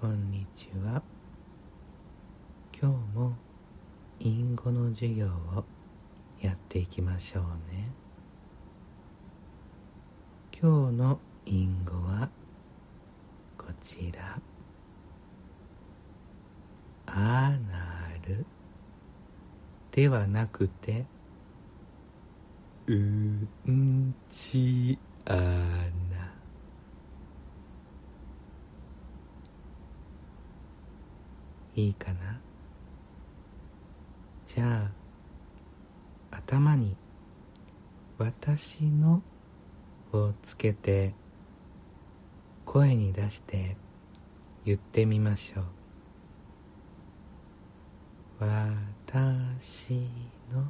こんにちは。今日も隠語の授業をやっていきましょうね。今日の隠語はこちら。アナルではなくてうんちアナ。いいかな。じゃあ頭に私のをつけて声に出して言ってみましょう。私の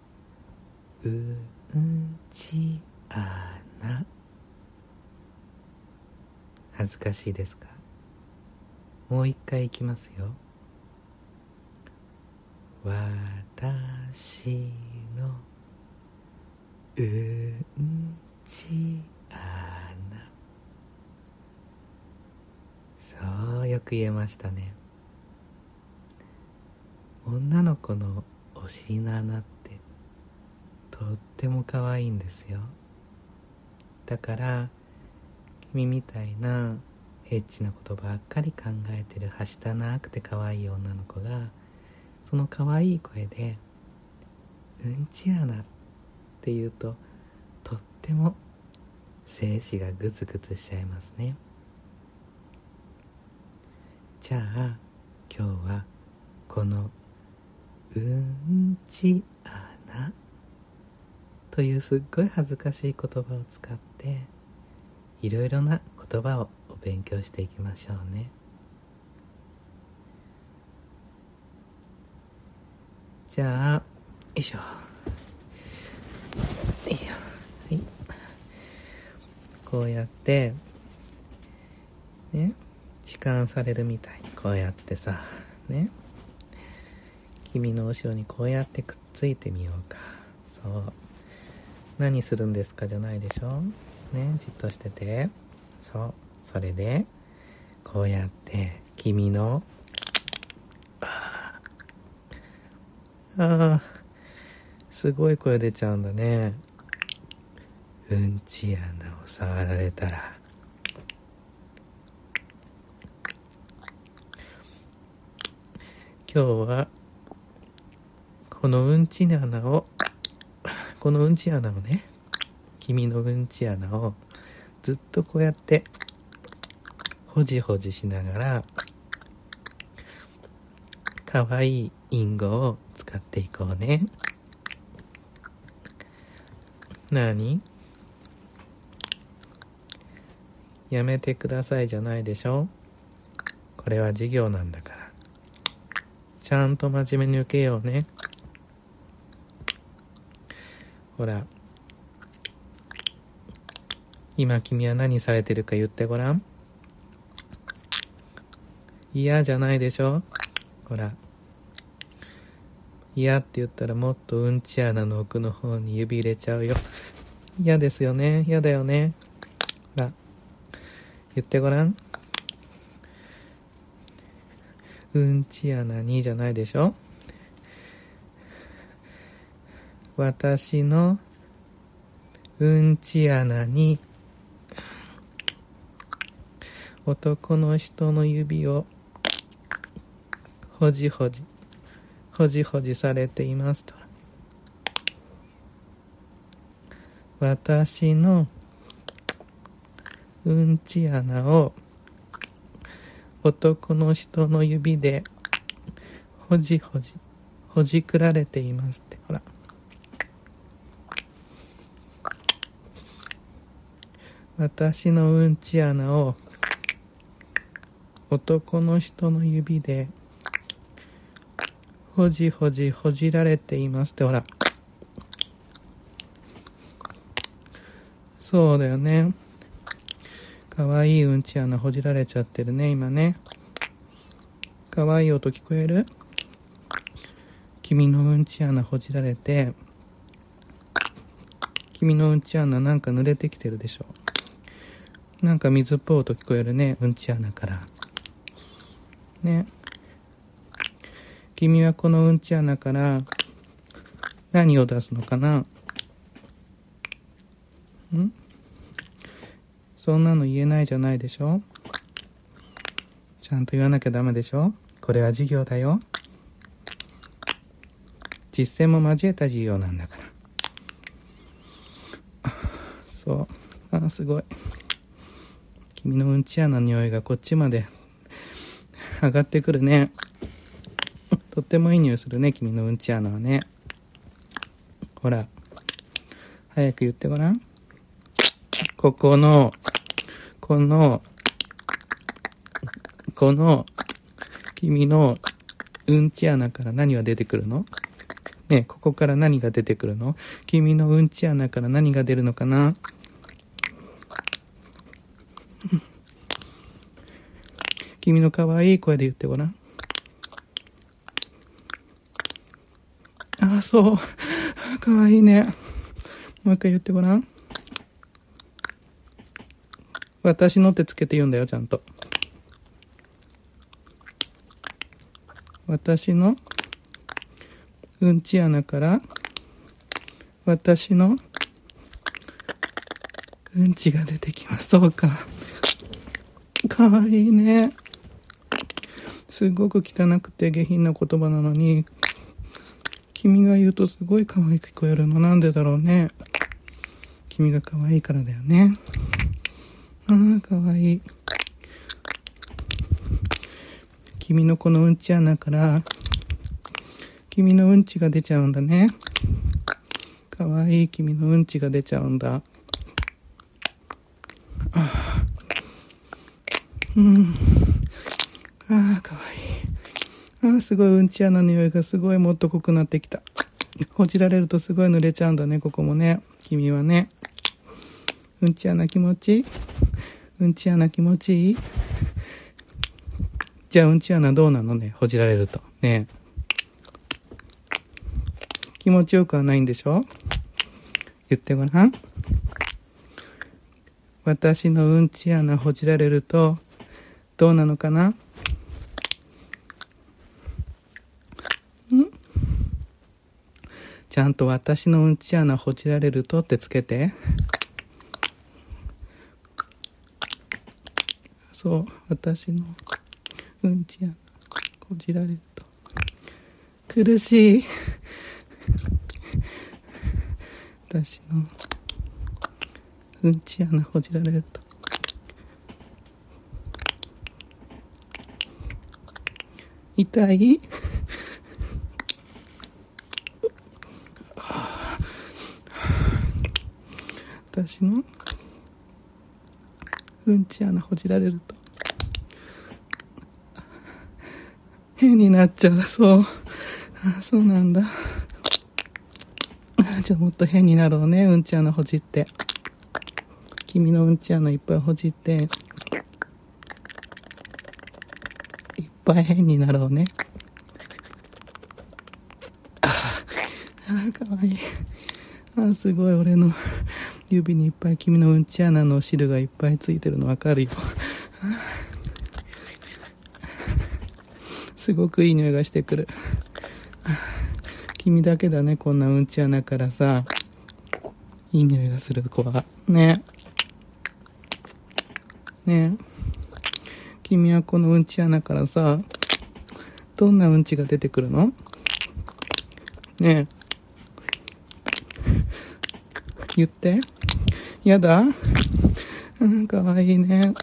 うんち穴。恥ずかしいですか？もう一回いきますよ。私のうんち穴。そう、よく言えましたね。女の子のお尻の穴ってとっても可愛いんですよ。だから君みたいなエッチなことばっかり考えてるはしたなくて可愛い女の子がその可愛い声でうんち穴って言うととっても精子がグツグツしちゃいますね。じゃあ今日はこのうんち穴というすっごい恥ずかしい言葉を使っていろいろな言葉をお勉強していきましょうね。じゃあ、よいしょ。いいよ。はい。こうやってね、痴漢されるみたいにこうやってさね、君の後ろにこうやってくっついてみようか。そう、何するんですかじゃないでしょね、じっとしてて。そう、それでこうやって君のすごい声出ちゃうんだね。うんち穴を触られたら今日はこのうんち穴をね、君のうんち穴をずっとこうやってほじほじしながらかわいい隠語を使っていこうね。なに？やめてくださいじゃないでしょ。これは授業なんだからちゃんと真面目に受けようね。ほら、今君は何されてるか言ってごらん。嫌じゃないでしょ。ほら、嫌って言ったらもっとうんち穴の奥の方に指入れちゃうよ。嫌ですよね。嫌だよね。ほら、言ってごらん。うんち穴にじゃないでしょ。私のうんち穴に男の人の指をほじほじされていますと。私のうんち穴を男の人の指でほじくられていますって。ほら、私のうんち穴を男の人の指でほじられていますって。ほら、そうだよね。かわいいうんち穴ほじられちゃってるね今ね。かわいい音聞こえる？君のうんち穴ほじられて、君のうんち穴なんか濡れてきてるでしょ。なんか水っぽい音聞こえるね、うんち穴から。 ね。君はこのうんち穴から何を出すのかな？そんなの言えないじゃないでしょ。ちゃんと言わなきゃダメでしょ。これは授業だよ。実践も交えた授業なんだから。そう。すごい。君のうんち穴の匂いがこっちまで上がってくるね。とってもいい匂いするね、君のうんち穴はね。ほら、早く言ってごらん。この君のうんち穴から何が出てくるの？ね、ここから何が出てくるの？君のうんち穴から何が出るのかな？君の可愛い声で言ってごらん。そう。可愛いね。もう一回言ってごらん。私のってつけて言うんだよ、ちゃんと。私のうんち穴から私のうんちが出てきます。そうか。かわいいね。すごく汚くて下品な言葉なのに、君が言うとすごい可愛く聞こえるの。なんでだろうね。君が可愛いからだよね。可愛い。君のこのうんち穴から君のうんちが出ちゃうんだね。可愛い君のうんちが出ちゃうんだ。可愛い。すごいうんち穴の匂いがすごいもっと濃くなってきた。ほじられるとすごい濡れちゃうんだね、ここもね。君はね。うんち穴気持ちいい？うんち穴気持ちいい？じゃあうんち穴どうなのね、ほじられると。ね気持ちよくはないんでしょ？言ってごらん。私のうんち穴ほじられるとどうなのかな？ちゃんと私のうんち穴ほじられるとってつけて。そう、私のうんち穴ほじられると苦しい。私のうんち穴ほじられると痛い。私のうんち穴ほじられると変になっちゃう。そうそうなんだ。じゃあもっと変になろうね。うんち穴ほじって、君のうんち穴いっぱいほじっていっぱい変になろうね。かわいい。すごい。俺の指にいっぱい君のうんち穴の汁がいっぱいついてるのわかるよ。すごくいい匂いがしてくる。君だけだね、こんなうんち穴からさいい匂いがする子はね。君はこのうんち穴からさどんなうんちが出てくるの？ね言って。やだ？かわいいね。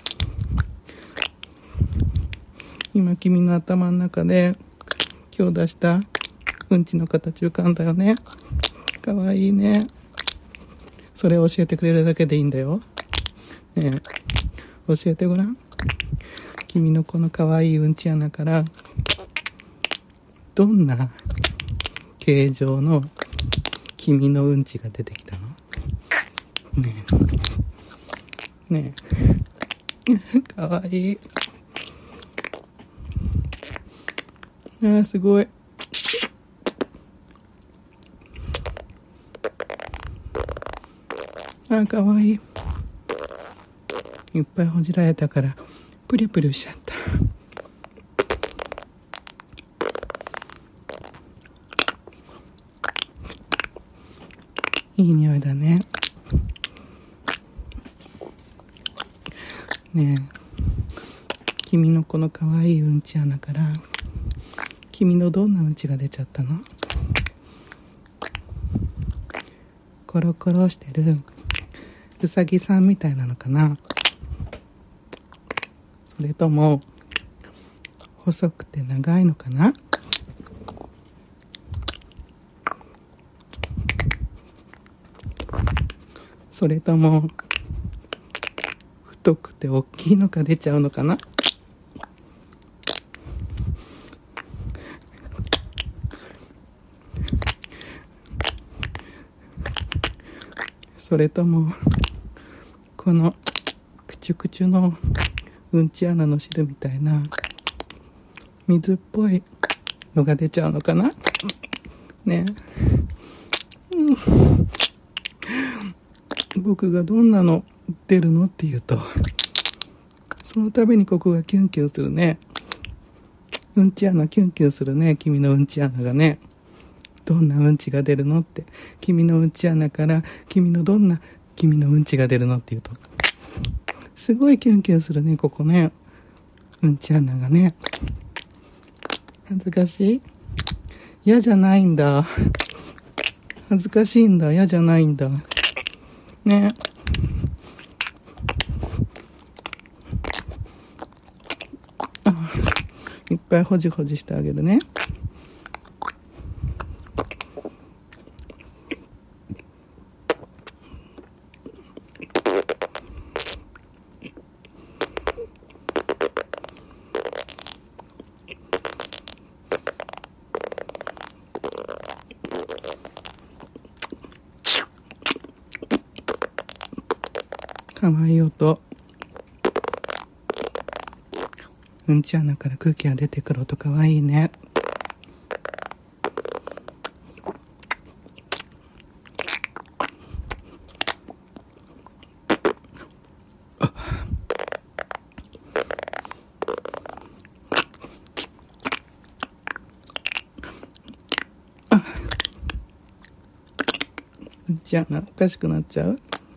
今君の頭の中で今日出したうんちの形浮かんだよね。かわいいね。それを教えてくれるだけでいいんだよ。ね教えてごらん。君のこのかわいいうんち穴からどんな形状の君のうんちが出てきたの？ねえかわいい。すごい。かわいい。いっぱいほじられたからプリプリしちゃった。 いい匂いだね。ねえ、君のこの可愛いうんち穴から君のどんなうんちが出ちゃったの？コロコロしてるうさぎさんみたいなのかな？それとも細くて長いのかな？それとも太くて大きいのが出ちゃうのかな？それともこのクチュクチュのうんち穴の汁みたいな水っぽいのが出ちゃうのかなねえ、僕がどんなの出るのって言うとその度にここがキュンキュンするね。うんち穴キュンキュンするね。君のうんち穴がね、どんなうんちが出るのって、君のうんち穴からどんな君のうんちが出るのって言うとすごいキュンキュンするね。ここね、うんち穴がね。恥ずかしい？嫌じゃないんだ。恥ずかしいんだ。嫌じゃないんだね。いっぱいほじほじしてあげるね。かわいい音。うんち穴から空気が出てくる音かわいいね。うんち穴おかしくなっちゃう？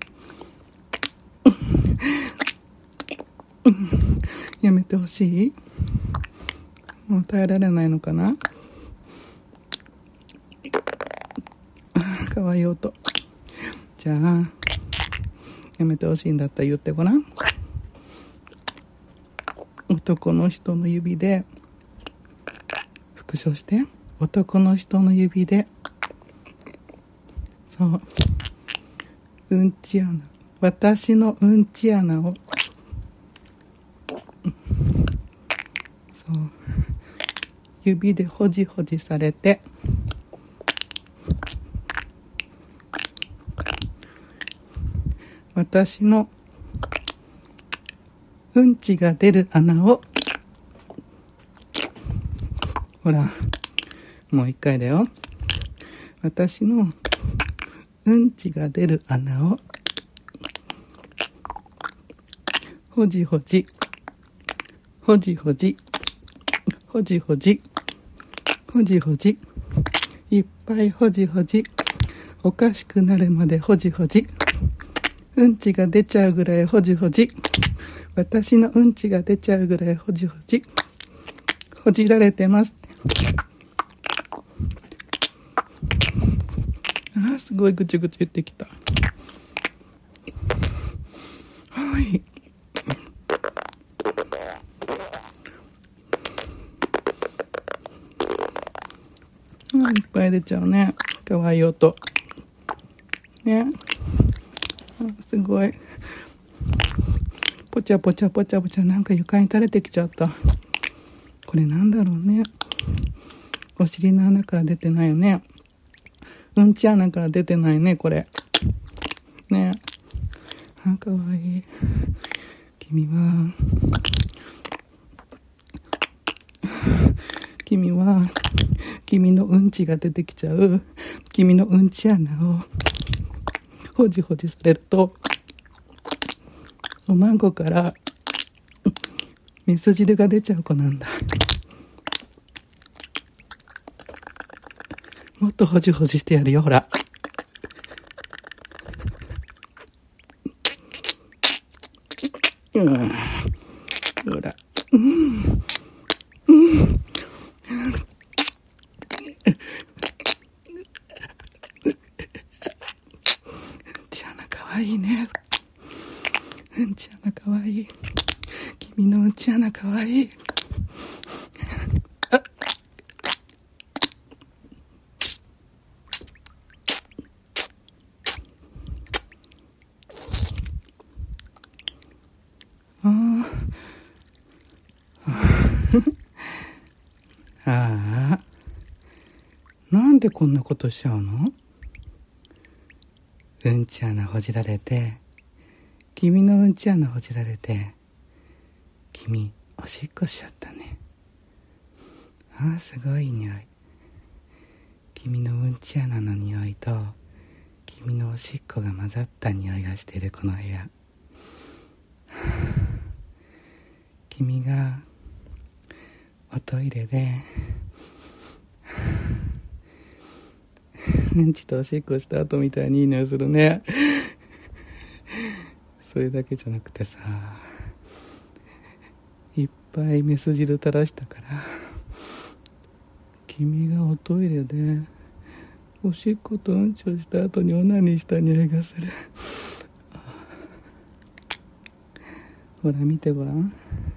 やめてほしい？もう耐えられないのかな？かわいい音。じゃあやめてほしいんだったら言ってごらん。男の人の指で復唱して。男の人の指で、そううんち穴、私のうんち穴をそう指でほじほじされて、私のうんちが出る穴を、ほらもう一回だよ。私のうんちが出る穴をほじほじほじほじほじほじほじほじ、いっぱいほじほじ、おかしくなるまでほじほじ、うんちが出ちゃうぐらいほじほじ、私のうんちが出ちゃうぐらいほじほじ、ほじられてます。あ、すごいぐちゅぐちゅ言ってきた。はい。いっぱい出ちゃうね。かわいい音。ね。すごい。ぽちゃぽちゃぽちゃぽちゃ、なんか床に垂れてきちゃった。これなんだろうね。お尻の穴から出てないよね。うんち穴から出てないね、これ。ね。あ、かわいい。君は、君のうんちが出てきちゃう。君のうんち穴をほじほじされると、おまんこからメス汁が出ちゃう子なんだ。もっとほじほじしてやるよ、ほら。 ほら。ちあなかわいいね。ちあなかわいい。君のちあなかわいい。ああ、なんでこんなことしちゃうの？うんち穴ほじられて、君のうんち穴ほじられて、君おしっこしちゃったね。ああ、すごい匂い。君のうんち穴の匂いと君のおしっこが混ざった匂いがしているこの部屋。君がおトイレでうんちとおしっこした後みたいにいい匂いするね。それだけじゃなくてさ、いっぱいメス汁垂らしたから、君がおトイレでおしっことうんちをした後にオナニーした匂いがする。ほら見てごらん。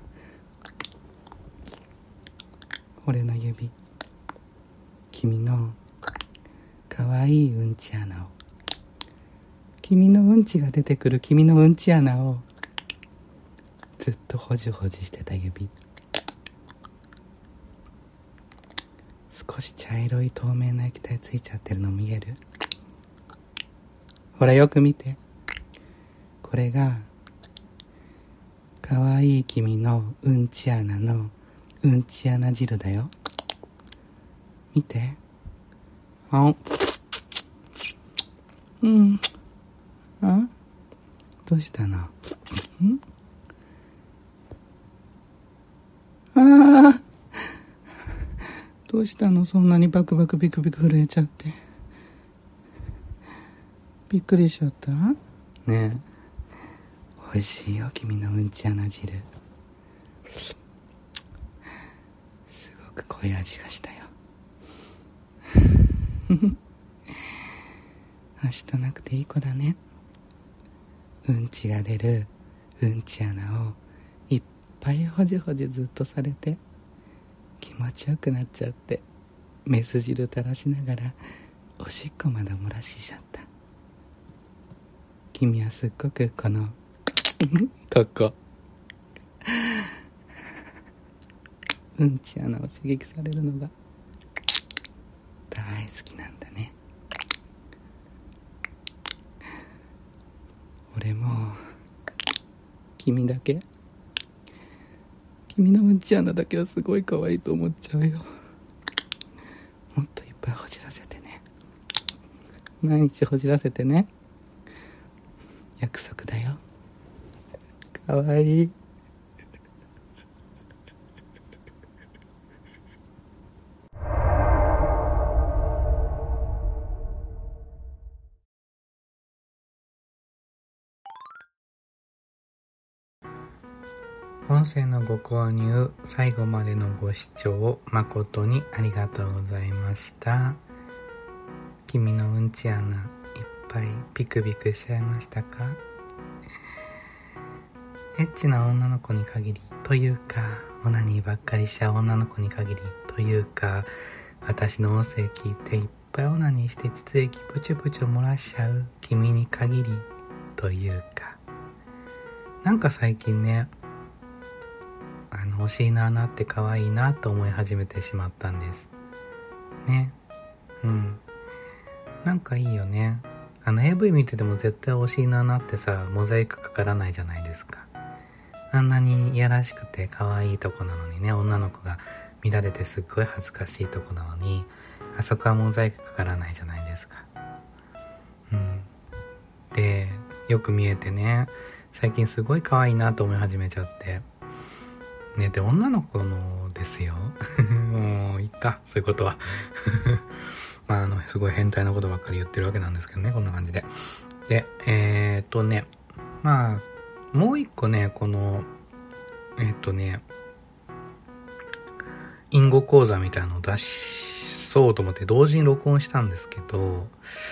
俺の指、君のかわいいうんち穴を、君のうんちが出てくる君のうんち穴をずっとほじほじしてた指。少し茶色い透明な液体ついちゃってるの見える？ほらよく見て。これがかわいい君のうんち穴のうんち穴汁だよ。見て。あ、どうしたの？どうしたの？そんなにバクバクビクビク震えちゃって。びっくりしちゃった？ねえ、美味しいよ君のうんち穴汁。すごく濃い味がしたよ。明日なくていい子だね。うんちが出るうんち穴をいっぱいほじほじずっとされて、気持ちよくなっちゃって、メス汁垂らしながらおしっこまで漏らしちゃった。君はすっごくこのここうんち穴を刺激されるのが大好きなんだね。俺も君だけ、君のうんち穴だけはすごい可愛いと思っちゃうよ。もっといっぱいほじらせてね。毎日ほじらせてね。約束だよ。可愛い。音声のご購入、最後までのご視聴誠にありがとうございました。君のうんち穴いっぱいビクビクしちゃいましたか？エッチな女の子に限りというか、オナニーばっかりしちゃう女の子に限りというか、私の音声聞いていっぱいオナニーして膣液プチュプチュ漏らしちゃう君に限りというか、なんか最近ね、お尻の穴って可愛いなと思い始めてしまったんですね。なんかいいよね。AV 見てても絶対お尻の穴ってさ、モザイクかからないじゃないですか。あんなにいやらしくて可愛いとこなのにね、女の子が見られてすっごい恥ずかしいとこなのに、あそこはモザイクかからないじゃないですか。で、よく見えてね、最近すごい可愛いなと思い始めちゃってね。で、女の子のですよもういっか、そういうことはすごい変態なことばっかり言ってるわけなんですけどね、こんな感じで。で、 もう一個ね、この隠語講座みたいなのを出そうと思って同時に録音したんですけど、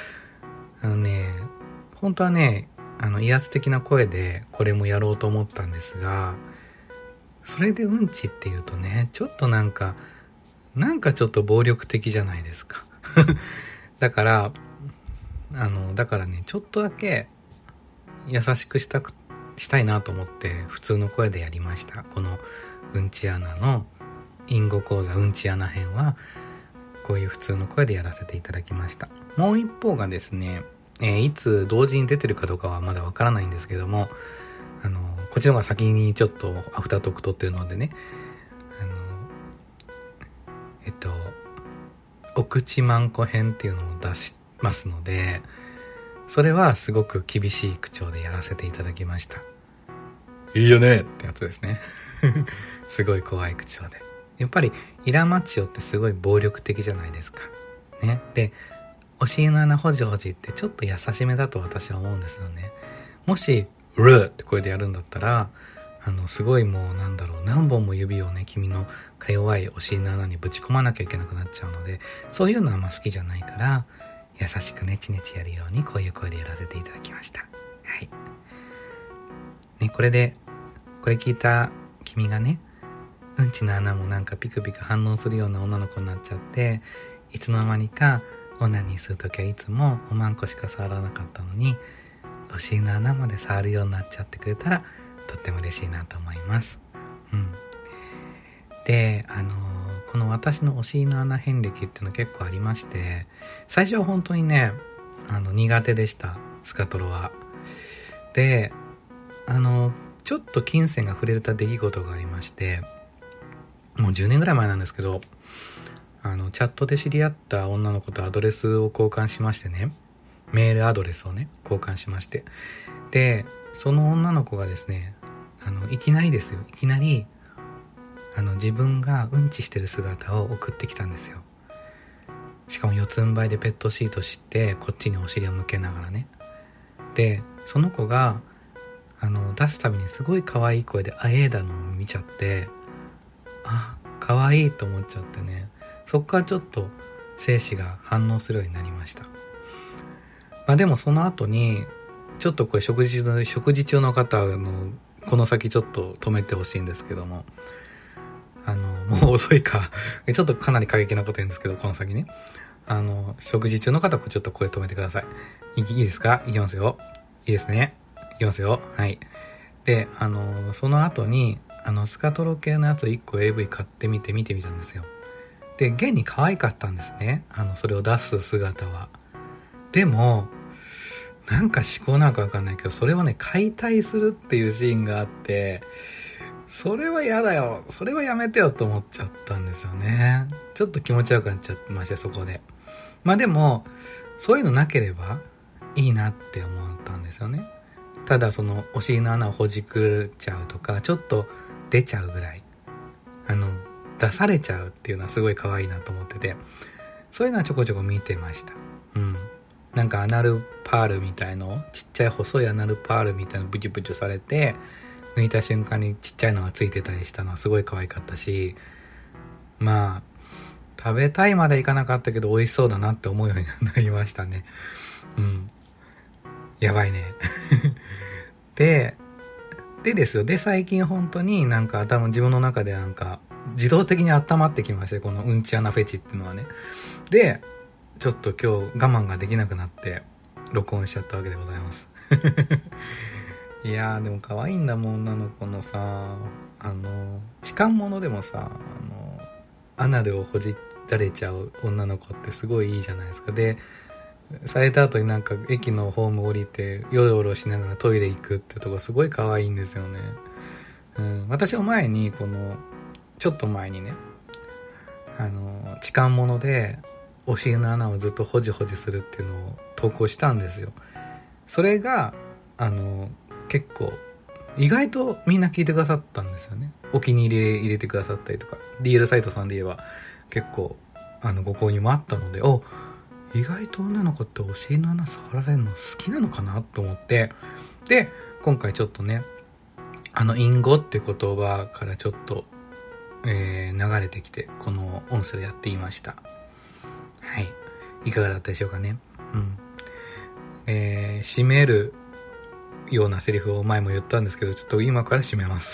本当はね、威圧的な声でこれもやろうと思ったんですが、それでうんちっていうとね、ちょっとなんかちょっと暴力的じゃないですか。だからね、ちょっとだけ優しくしたいなと思って普通の声でやりました。このうんちアナの隠語講座うんちアナ編はこういう普通の声でやらせていただきました。もう一方がですね、いつ同時に出てるかどうかはまだわからないんですけども、こっちの方が先にちょっとアフタートーク撮ってるのでね、お口まんこ編っていうのを出しますので、それはすごく厳しい口調でやらせていただきました。いいよねってやつですね。すごい怖い口調で。やっぱりイラマチオってすごい暴力的じゃないですかね。で、お尻の穴ほじほじってちょっと優しめだと私は思うんですよね。もしうるって声でやるんだったら、すごいもう何本も指をね、君のか弱いお尻の穴にぶち込まなきゃいけなくなっちゃうので、そういうのはあんま好きじゃないから、優しくネチネチやるようにこういう声でやらせていただきました。はい。ね、これ聞いた君がね、うんちの穴もなんかピクピク反応するような女の子になっちゃって、いつの間にかオナニーするときはいつもおまんこしか触らなかったのに、お尻の穴まで触るようになっちゃってくれたらとっても嬉しいなと思います。で、この私のお尻の穴遍歴っていうの結構ありまして、最初は本当にね、苦手でした、スカトロは。で、ちょっと金銭が触れた出来事がありまして、もう10年ぐらい前なんですけど、チャットで知り合った女の子とアドレスを交換しましてね、メールアドレスをね、交換しまして。で、その女の子がですね、いきなり自分がうんちしてる姿を送ってきたんですよ。しかも四つん這いでペットシートしてこっちにお尻を向けながらね。で、その子が出すたびにすごい可愛い声であえいだのを見ちゃって、可愛いと思っちゃってね、そっからちょっと精子が反応するようになりました。でもその後にちょっとこれ食事中の方この先ちょっと止めてほしいんですけども、もう遅いかちょっとかなり過激なこと言うんですけど、この先ね、食事中の方はちょっと声止めてください。いいですか？いきますよ。いいですね。いきますよ。はい。で、その後にスカトロ系のやつを1個 AV 買って見てみたんですよ。で、現に可愛かったんですね、それを出す姿は。でもなんか思考なんかわかんないけど、それはね、解体するっていうシーンがあって、それは嫌だよ、それはやめてよと思っちゃったんですよね。ちょっと気持ち悪くなっちゃってまして、そこで。でもそういうのなければいいなって思ったんですよね。ただそのお尻の穴をほじくっちゃうとか、ちょっと出ちゃうぐらい出されちゃうっていうのはすごい可愛いなと思ってて、そういうのはちょこちょこ見てました。なんかアナルパールみたいの、ちっちゃい細いアナルパールみたいのブチュブチュされて、抜いた瞬間にちっちゃいのがついてたりしたのはすごい可愛かったし、食べたいまでいかなかったけど美味しそうだなって思うようになりましたね。やばいね。でですよ。で、最近本当になんか自分の中でなんか自動的に温まってきまして、このうんち穴フェチっていうのはね。で、ちょっと今日我慢ができなくなって録音しちゃったわけでございます。いやー、でも可愛いんだもん、女の子のさ、痴漢者でもさ、アナルをほじられちゃう女の子ってすごいいいじゃないですか。で、された後になんか駅のホーム降りてヨロヨロしながらトイレ行くってとこすごい可愛いんですよね。私はちょっと前にね、痴漢者でお尻の穴をずっとほじほじするっていうのを投稿したんですよ。それが結構意外とみんな聞いてくださったんですよね。お気に入れてくださったりとか、 DL サイトさんで言えば結構ご購入もあったので、意外と女の子ってお尻の穴触られるの好きなのかなと思って、で今回ちょっとね隠語って言葉からちょっと、流れてきて、この音声をやっていました。はい。いかがだったでしょうかね。締めるようなセリフを前も言ったんですけど、ちょっと今から締めます。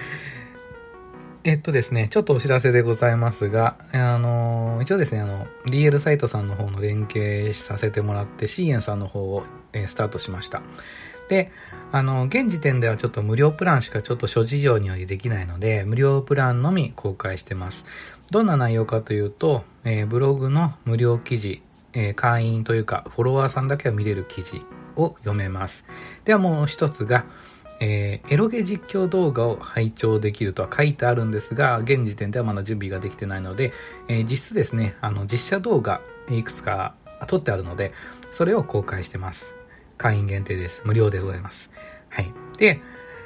ですね、ちょっとお知らせでございますが、一応ですね、DL サイトさんの方の連携させてもらって、シーエンさんの方を、スタートしました。で、現時点ではちょっと無料プランしかちょっと諸事情によりできないので、無料プランのみ公開してます。どんな内容かというと、ブログの無料記事、会員というか、フォロワーさんだけが見れる記事を読めます。ではもう一つが、エロゲ実況動画を拝聴できるとは書いてあるんですが、現時点ではまだ準備ができてないので、実質ですね、実写動画いくつか撮ってあるので、それを公開してます。会員限定です。無料でございます。はい。で、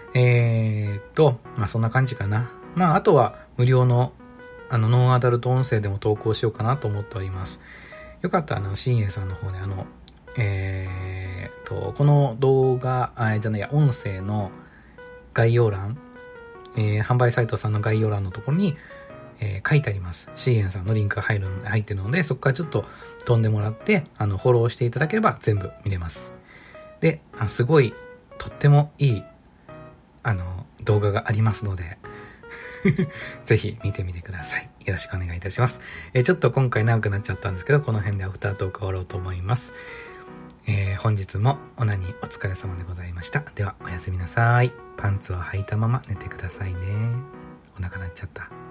そんな感じかな。あとは無料のノンアダルト音声でも投稿しようかなと思っております。よかったらシンエイさんの方でこの動画、音声の概要欄、販売サイトさんの概要欄のところに、書いてあります。シーエンさんのリンクが入ってるので、そこからちょっと飛んでもらって、フォローしていただければ全部見れます。で、すごい、とってもいい、動画がありますので、ぜひ見てみてください。よろしくお願いいたします。ちょっと今回長くなっちゃったんですけど、この辺でアフタートーク終わろうと思います。本日もオナニーお疲れ様でございました。ではおやすみなさい。パンツを履いたまま寝てくださいね。お腹鳴っちゃった。